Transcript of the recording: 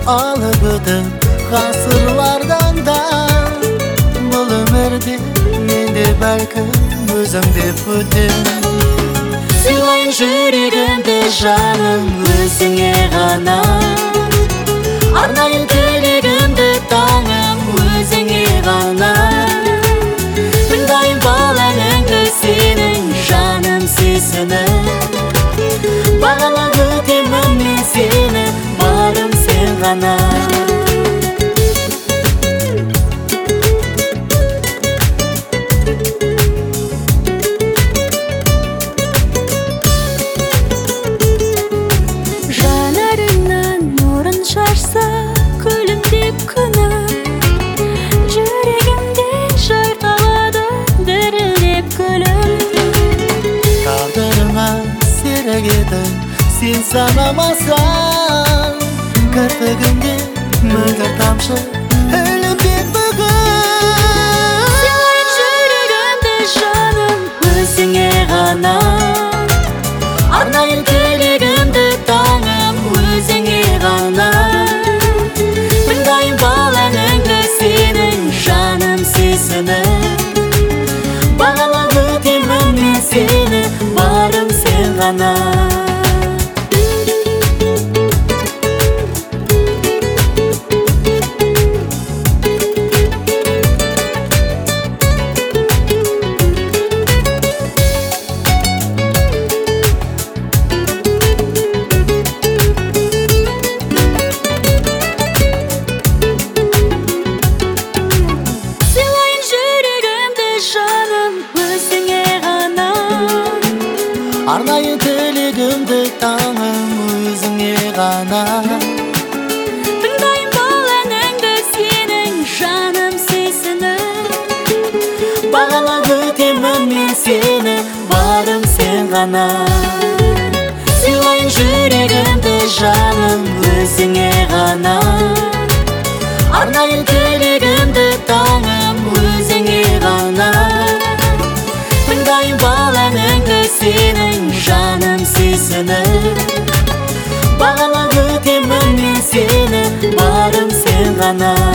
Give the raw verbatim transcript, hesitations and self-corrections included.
Alıp ötüp ғасырлардан да бұл өмірде менде бәлкім өзің деп өтем. Сыйлайын жүрегімді жаным өзіңе ғана, арнайын тілегімді таңым өзіңе ғана. Тыңдайын бал әніңді сенің жаным сезініп, бағалап өтемін мен сені, барым сен ғана. Жанарыңнан нұрын шашса күлімдеп күнім, жүрегімде жайқалады дірілдеп гүлім. Тағдырыма серік етіп сен санамасаң, кірпігімде мөлдір тамшы ілінбек бүгін. Сыйлайын жүрегімді жаным өзіңе ғана, арнайын тілегімді таңым өзіңе ғана. Тыңдайын бал әніңді сенің жаным сезініп, бағалап өтемін мен сені, барым сен ғана. Арнайы тілегімді таңым өзіңе ғана. Тыңдайын бал әніңді сенің жаным сезініп, бағалап өтемін мен сені, барым сен ғана. Сыйлайын жүрегімді жаным өзіңе ғана, арнайы тілегімді таңым өзіңе ғана. Тыңдайын бал әніңді сенің жаным сезініп, бағалап өтемін мен сені, барым сен ғана.